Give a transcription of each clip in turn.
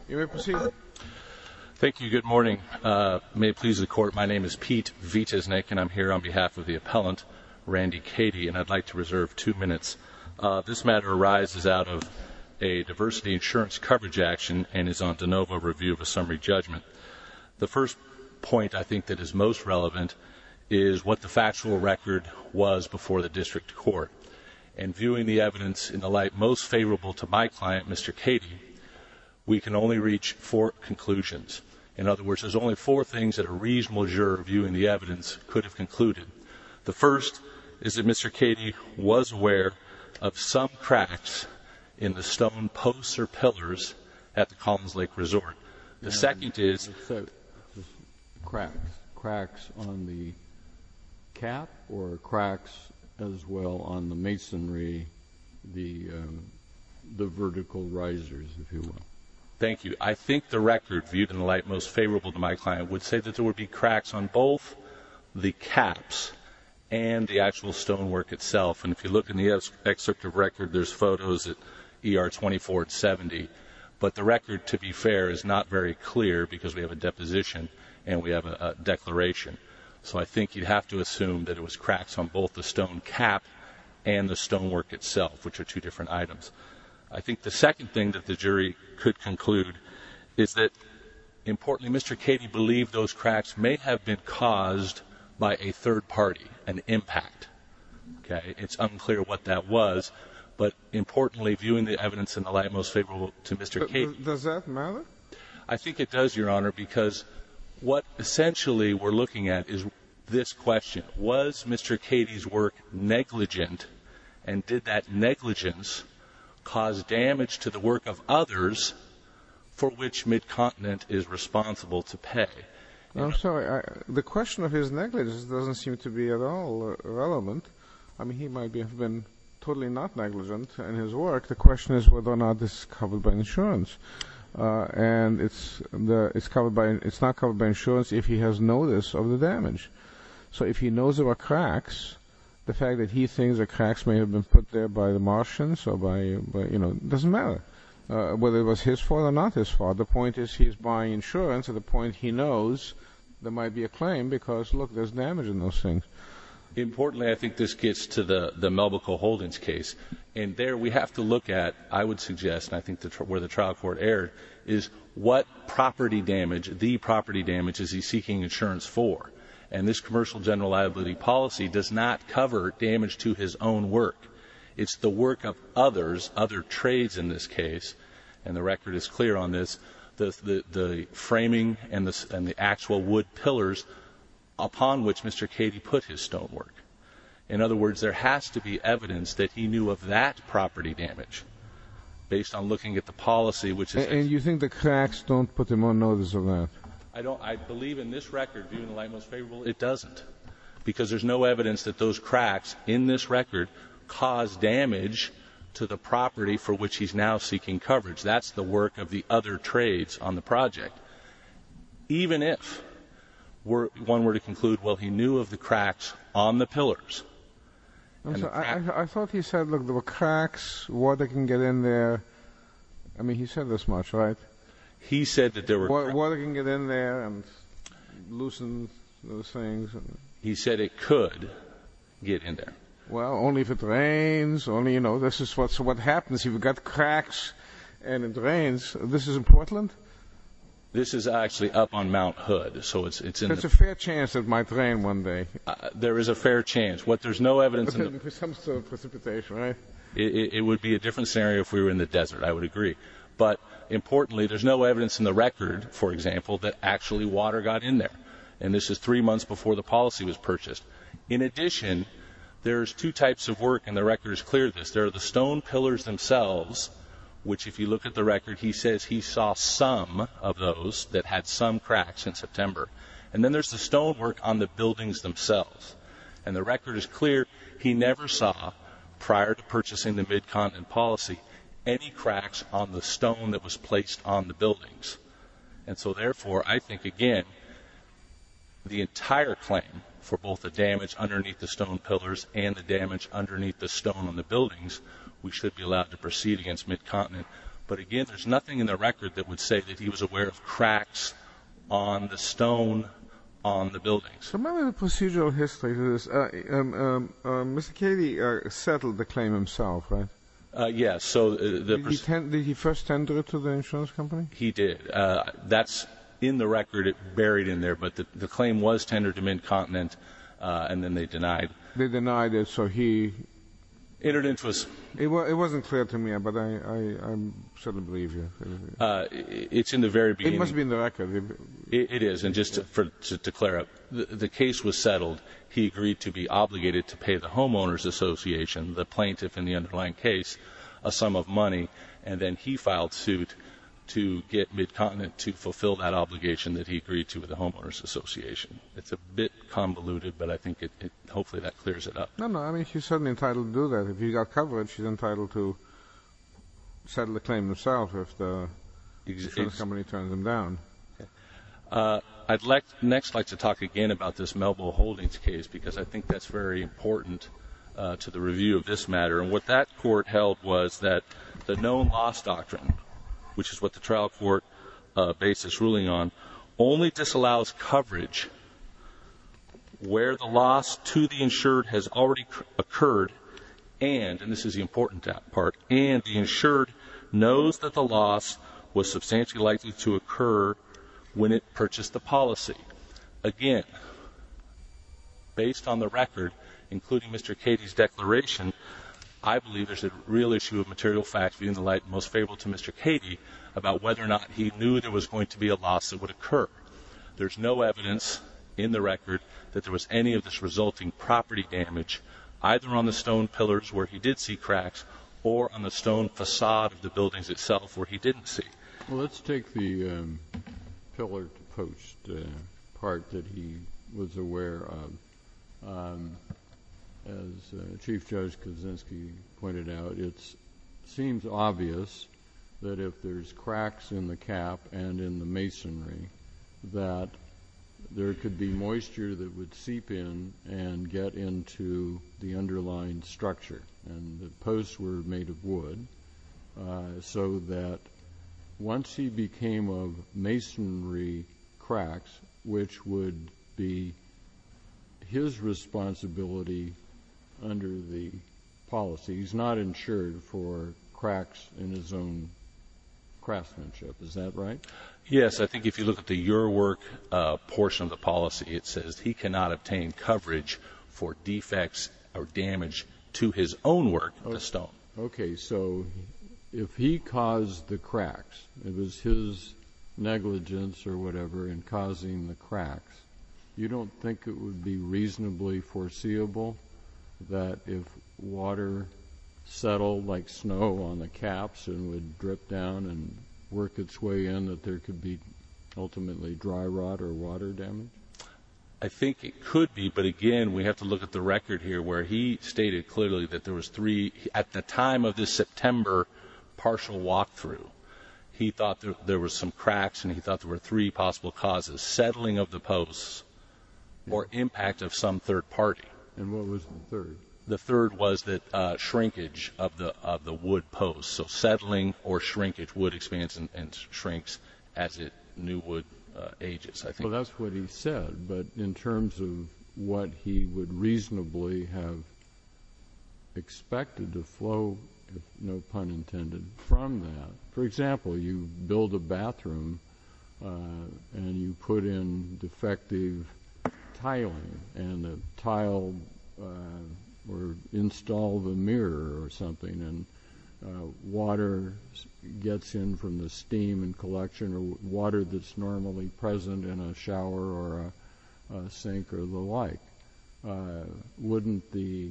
You may proceed. Thank you. Good morning. May it please the Court, my name is Pete Vitasnik, and I'm here on behalf of the appellant, Randy Cady, and I'd like to reserve 2 minutes. This matter arises out of a diversity insurance coverage action and is on de novo review of a summary judgment. The first point I think that is most relevant is what the factual record was before the district court. And viewing the evidence in the light most favorable to my client, Mr. Cady, we can only reach 4 conclusions. In other words, there's only 4 things that a reasonable juror viewing the evidence could have concluded. The first is that Mr. Cady was aware of some cracks in the stone posts or pillars at the Collins Lake Resort. The second is... Cracks on the cap or cracks as well on the masonry, the vertical risers, if you will? Thank you. I think the record, viewed in the light most favorable to my client, would say that there would be cracks on both the caps and the actual stonework itself. And if you look in the excerpt of record, there's photos at ER 24 and 70. But the record, to be fair, is not very clear because we have a deposition and we have a declaration. So I think you'd have to assume that it was cracks on both the stone cap and the stonework itself, which are 2 different items. I think the second thing that the jury could conclude is that, importantly, Mr. Cady believed those cracks may have been caused by a third party, an impact. Okay, it's unclear what that was, but importantly, viewing the evidence in the light most favorable to Mr. Cady. Does that matter? I think it does, Your Honor, because what essentially we're looking at is this question: was Mr. Cady's work negligent, and did that negligence cause damage to the work of others for which Mid-Continent is responsible to pay? I'm sorry. The question of his negligence doesn't seem to be at all relevant. I mean, he might have been totally not negligent in his work. The question is whether or not this is covered by insurance. And it's not covered by insurance if he has notice of the damage. So if he knows there are cracks, the fact that he thinks the cracks may have been put there by the Martians or by doesn't matter. Whether it was his fault or not his fault. The point is he's buying insurance at the point he knows there might be a claim because, look, there's damage in those things. Importantly, I think this gets to the Melbico Holdings case. And there we have to look at, I would suggest, and I think where the trial court erred, is what property damage is he seeking insurance for. And this commercial general liability policy does not cover damage to his own work. It's the work of others, other trades in this case, and the record is clear on this, the framing and the actual wood pillars upon which Mr. Cady put his stonework. In other words, there has to be evidence that he knew of that property damage based on looking at the policy, which is... And you think the cracks don't put him on notice of that? I believe in this record, viewing the light most favorable, it doesn't. Because there's no evidence that those cracks in this record cause damage to the property for which he's now seeking coverage. That's the work of the other trades on the project. Even if one were to conclude, well, he knew of the cracks on the pillars. I thought he said, look, there were cracks, water can get in there. I mean, he said this much, right? He said that there were... Water can get in there and loosen those things. He said it could get in there. Well, only if it rains. Only, this is what happens if you've got cracks and it rains. This is in Portland? This is actually up on Mount Hood, so it's in. There's a fair chance it might rain one day. There is a fair chance. There's no evidence in some sort of precipitation, right? It would be a different scenario if we were in the desert. I would agree, but importantly, there's no evidence in the record, for example, that actually water got in there, and this is 3 months before the policy was purchased. In addition, there's 2 types of work, and the record is clear of this. There are the stone pillars themselves, which if you look at the record, he says he saw some of those that had some cracks in September. And then there's the stonework on the buildings themselves. And the record is clear, he never saw, prior to purchasing the Mid-Continent policy, any cracks on the stone that was placed on the buildings. And so therefore, I think, again, the entire claim for both the damage underneath the stone pillars and the damage underneath the stone on the buildings, we should be allowed to proceed against Mid-Continent But again, there's nothing in the record that would say that he was aware of cracks on the stone on the buildings. So maybe the procedural history to this. Mr. Cady settled the claim himself, right? Yes. So did he first tender it to the insurance company? He did. That's in the record, buried in there. But the claim was tendered to Mid-Continent, and then they denied. They denied it, so he entered into It wasn't clear to me, but I certainly believe you. It's in the very beginning. It must be in the record. It is, and just to clear up, the case was settled. He agreed to be obligated to pay the homeowners association, the plaintiff in the underlying case, a sum of money, and then he filed suit to get Mid-Continent to fulfill that obligation that he agreed to with the homeowners association. It's a bit convoluted, but I think hopefully that clears it up. No, I mean, he's certainly entitled to do that. If he got coverage, he's entitled to settle the claim himself if the insurance company turns him down. Okay. I'd next like to talk again about this Melbo Holdings case, because I think that's very important to the review of this matter. And what that court held was that the known loss doctrine, which is what the trial court based its ruling on, only disallows coverage where the loss to the insured has already occurred, and this is the important part, and the insured knows that the loss was substantially likely to occur when it purchased the policy. Again, based on the record, including Mr. Cady's declaration, I believe there's a real issue of material facts viewed in the light most favorable to Mr. Cady about whether or not he knew there was going to be a loss that would occur. There's no evidence in the record that there was any of this resulting property damage, either on the stone pillars where he did see cracks or on the stone facade of the buildings itself where he didn't see. Well, let's take the pillar to post part that he was aware of. As Chief Judge Kaczynski pointed out, it seems obvious that if there's cracks in the cap and in the masonry, that there could be moisture that would seep in and get into the underlying structure. And the posts were made of wood, so that once he became of masonry cracks, which would be his responsibility under the policy, he's not insured for cracks in his own craftsmanship. Is that right? Yes, I think if you look at the Your Work portion of the policy, it says he cannot obtain coverage for defects or damage to his own work, the stone. Okay, so if he caused the cracks, it was his negligence or whatever in causing the cracks, you don't think it would be reasonably foreseeable that if water settled like snow on the caps and would drip down and work its way in, that there could be ultimately dry rot or water damage? I think it could be, but again, we have to look at the record here where he stated clearly that there was three, at the time of this September partial walkthrough, he thought there was some cracks and he thought there were three possible causes: settling of the posts or impact of some third party. And what was the third? The third was that shrinkage of the wood posts. So settling or shrinkage, wood expands and shrinks as new wood ages, I think. Well, that's what he said, but in terms of what he would reasonably have expected to flow, if no pun intended, from that. For example, you build a bathroom and you put in defective tiling, and the tile or install the mirror or something, and water gets in from the steam and collection, or water that's normally present in a shower or a sink or the like. Wouldn't the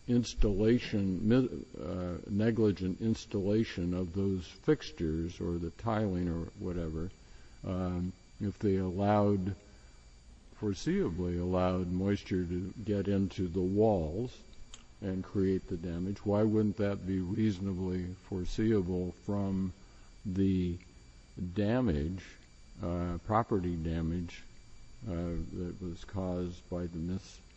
negligent installation of those fixtures or the tiling or whatever, if they foreseeably allowed moisture to get into the walls and create the damage, why wouldn't that be reasonably foreseeable from the damage, property damage, that was caused by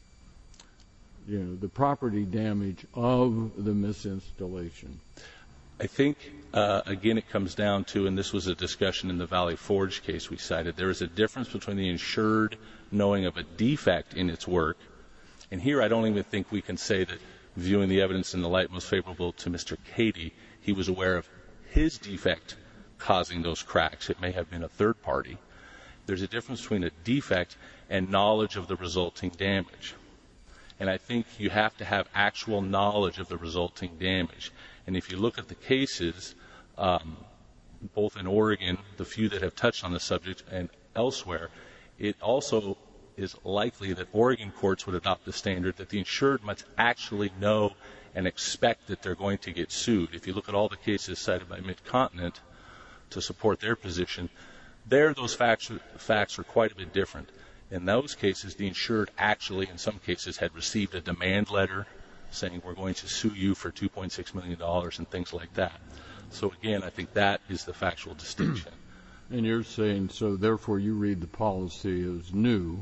the property damage of the misinstallation? I think, again, it comes down to, and this was a discussion in the Valley Forge case we cited, there is a difference between the insured knowing of a defect in its work, and here I don't even think we can say that, viewing the evidence in the light most favorable to Mr. Cady, he was aware of his defect causing those cracks. It may have been a third party. There's a difference between a defect and knowledge of the resulting damage. And I think you have to have actual knowledge of the resulting damage. And if you look at the cases, both in Oregon, the few that have touched on the subject, and elsewhere, it also is likely that Oregon courts would adopt the standard that the insured must actually know and expect that they're going to get sued. If you look at all the cases cited by Mid-Continent to support their position, those facts are quite a bit different. In those cases, the insured actually, in some cases, had received a demand letter saying we're going to sue you for $2.6 million and things like that. So again, I think that is the factual distinction. And you're saying, so therefore you read the policy as new,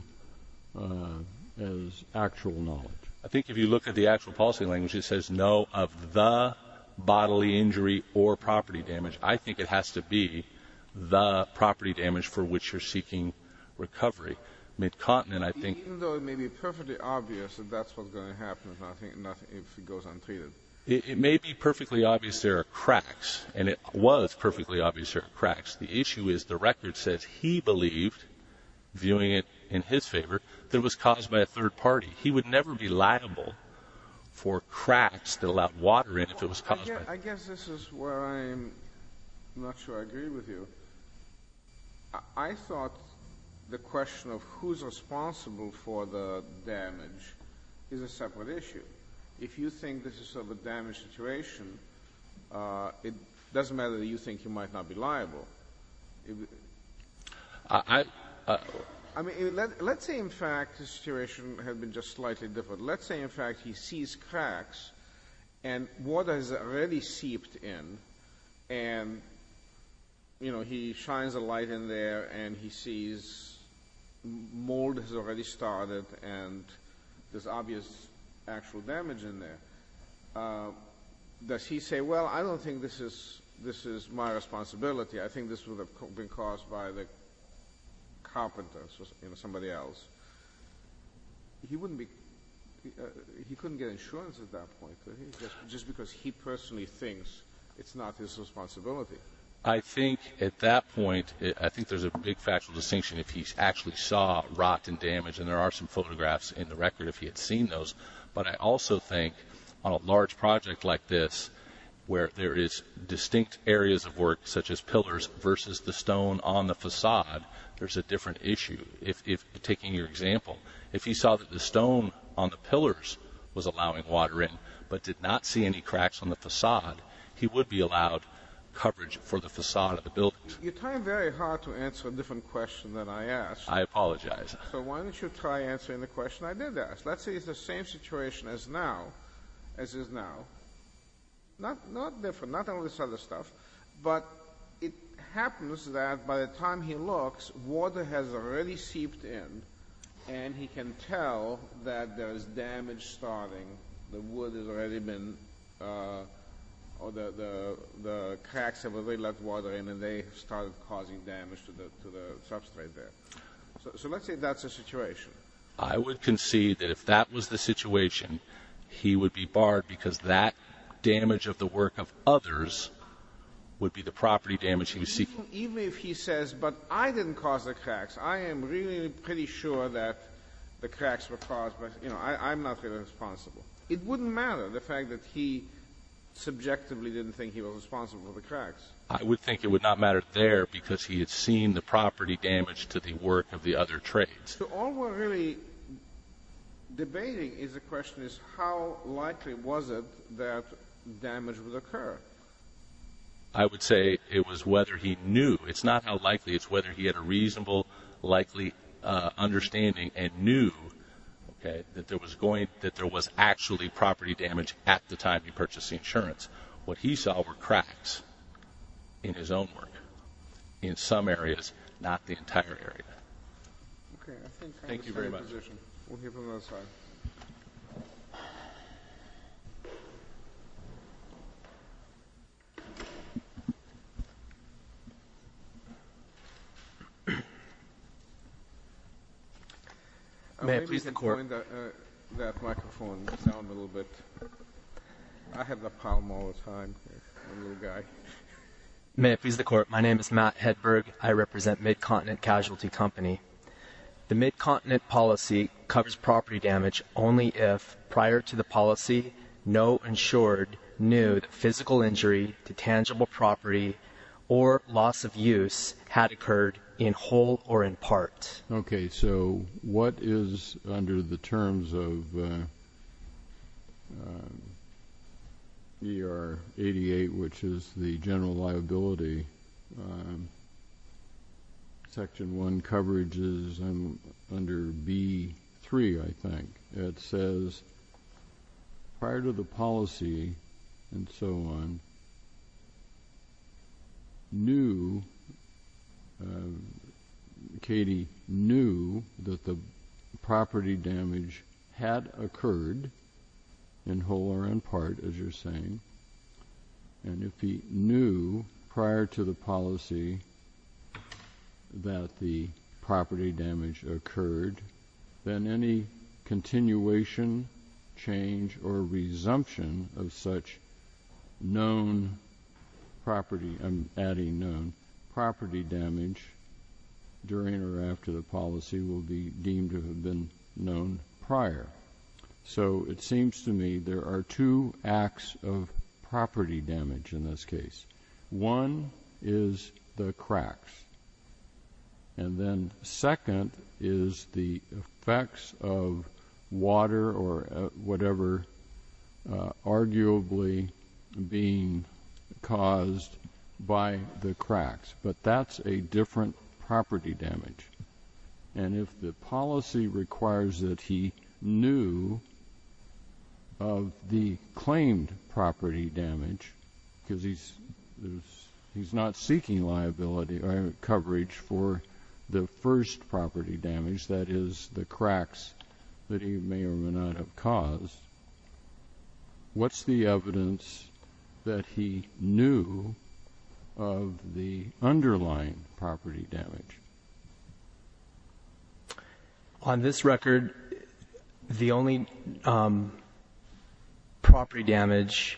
as actual knowledge. I think if you look at the actual policy language, it says know of the bodily injury or property damage. I think it has to be the property damage for which you're seeking recovery. Mid-Continent, I think... Even though it may be perfectly obvious that that's what's going to happen if it goes untreated. It may be perfectly obvious there are cracks, and it was perfectly obvious there are cracks. The issue is the record says he believed, viewing it in his favor, that it was caused by a third party. He would never be liable for cracks that allowed water in if it was caused by... I guess this is where I'm not sure I agree with you. I thought the question of who's responsible for the damage is a separate issue. If you think this is sort of a damaged situation, it doesn't matter that you think you might not be liable. Let's say, in fact, the situation had been just slightly different. Let's say, in fact, he sees cracks and water has already seeped in, and, he shines a light in there and he sees mold has already started and there's obvious actual damage in there. Does he say, well, I don't think this is my responsibility. I think this would have been caused by the carpenter, somebody else. He wouldn't be. He couldn't get insurance at that point, could he? Just because he personally thinks it's not his responsibility. I think at that point, I think there's a big factual distinction if he actually saw rot and damage, and there are some photographs in the record if he had seen those. But I also think on a large project like this, where there is distinct areas of work, such as pillars versus the stone on the facade, there's a different issue. If taking your example, if he saw that the stone on the pillars was allowing water in, but did not see any cracks on the facade, he would be allowed coverage for the facade of the building. You're trying very hard to answer a different question than I asked. I apologize. So why don't you try answering the question I did ask? Let's say it's the same situation as is now. Not different, not all this other stuff, but it happens that by the time he looks, water has already seeped in, and he can tell that there is damage starting. The wood has already been, or the cracks have already let water in, and they started causing damage to the substrate there. So let's say that's a situation. I would concede that if that was the situation, he would be barred because that damage of the work of others would be the property damage he was seeking. Even if he says, but I didn't cause the cracks, I am really pretty sure that the cracks were caused by, I'm not really responsible. It wouldn't matter, the fact that he subjectively didn't think he was responsible for the cracks. I would think it would not matter there because he had seen the property damage to the work of the other trades. So all we're really debating is the question is how likely was it that damage would occur? I would say it was whether he knew. It's not how likely, it's whether he had a reasonable, likely understanding and knew that there was actually property damage at the time he purchased the insurance. What he saw were cracks in his own work, in some areas, not the entire area. Okay, I think Thank you very much. Position. We'll hear from the other side. May it please the Court. Point that microphone down a little bit. I have the problem all the time. I'm a little guy. May it please the Court. My name is Matt Hedberg. I represent Mid-Continent Casualty Company. The Mid-Continent policy covers property damage only if, prior to the policy, no insured knew that physical injury to tangible property or loss of use had occurred in whole or in part. Okay, so what is under the terms of ER 88, which is the general liability, Section 1 coverages under B3, I think. It says, prior to the policy and so on, Katie knew that the property damage had occurred in whole or in part, as you're saying, and if he knew prior to the policy that the property damage occurred, then any continuation, change, or resumption of such known property, I'm adding known, property damage during or after the policy will be deemed to have been known prior. So it seems to me there are two acts of property damage in this case. One is the cracks, and then second is the effects of water or whatever arguably being caused by the cracks. But that's a different property damage. And if the policy requires that he knew of the claimed property damage, because he's not seeking liability or coverage for the first property damage, that is the cracks that he may or may not have caused, what's the evidence that he knew of the underlying property damage? On this record, the only property damage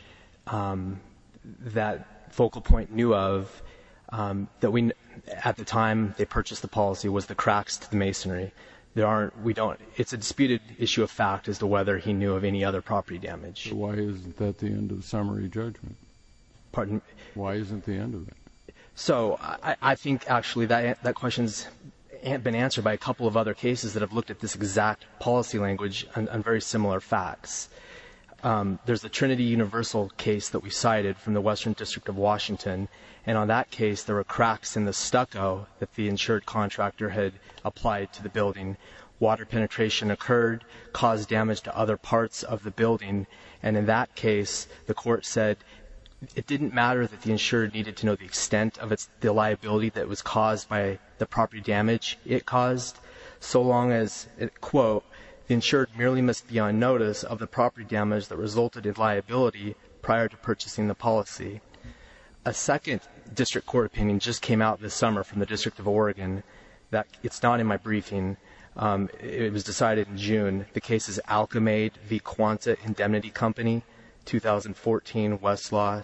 that Focal Point knew of that we at the time they purchased the policy was the cracks to the masonry. It's a disputed issue of fact as to whether he knew of any other property damage. So why isn't that the end of summary judgment? Pardon? Why isn't the end of it? So I think actually that question's been answered by a couple of other cases that have looked at this exact policy language on very similar facts. There's the Trinity Universal case that we cited from the Western District of Washington, and on that case there were cracks in the stucco that the insured contractor had applied to the building. Water penetration occurred, caused damage to other parts of the building, and in that case the court said it didn't matter that the insured needed to know the extent of the liability that was caused by the property damage it caused, so long as, quote, the insured merely must be on notice of the property damage that resulted in liability prior to purchasing the policy. A second district court opinion just came out this summer from the District of Oregon. That it's not in my briefing. It was decided in June. The case is Alchemade v. Quanta Indemnity Company, 2014 Westlaw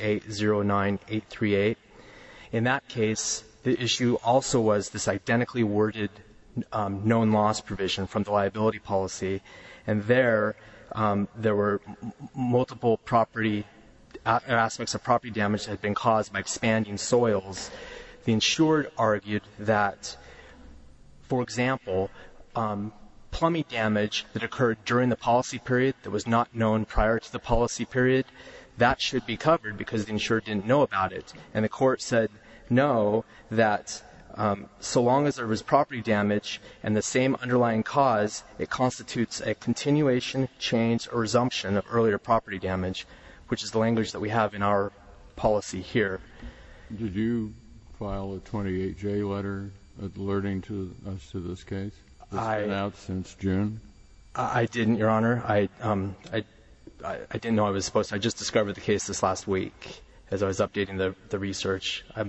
2809838. In that case, the issue also was this identically worded known loss provision from the liability policy, and there were multiple property aspects of property damage that had been caused by expanding soils. The insured argued that, for example, plumbing damage that occurred during the policy period that was not known prior to the policy period, that should be covered because the insured didn't know about it. And the court said no, that so long as there was property damage and the same underlying cause, it constitutes a continuation, change, or resumption of earlier property damage, which is the language that we have in our policy here. Did you file a 28J letter alerting us to this case? It's been out since June. I didn't, Your Honor. I didn't know I was supposed to. I just discovered the case this last week as I was updating the research. I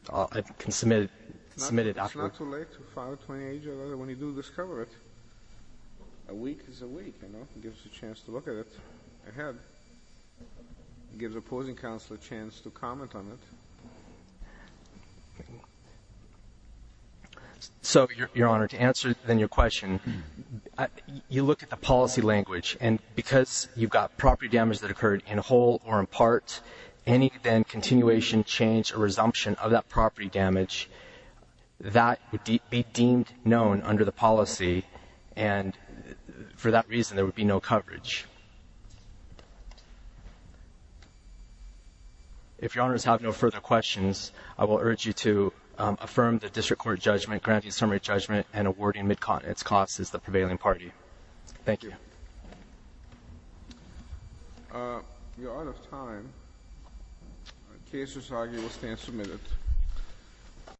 can submit it afterwards. It's not too late to file a 28J letter when you do discover it. a week is a week, you know. It gives a chance to look at it ahead. It gives opposing counsel a chance to comment on it. So, Your Honor, to answer then your question, you look at the policy language, and because you've got property damage that occurred in whole or in part, any then continuation, change, or resumption of that property damage, that would be deemed known under the policy, and for that reason there would be no coverage. If Your Honors have no further questions, I will urge you to affirm the district court judgment, granting summary judgment, and awarding Mid-Continent's costs as the prevailing party. Thank you. You're out of time. Case is argued will stand submitted.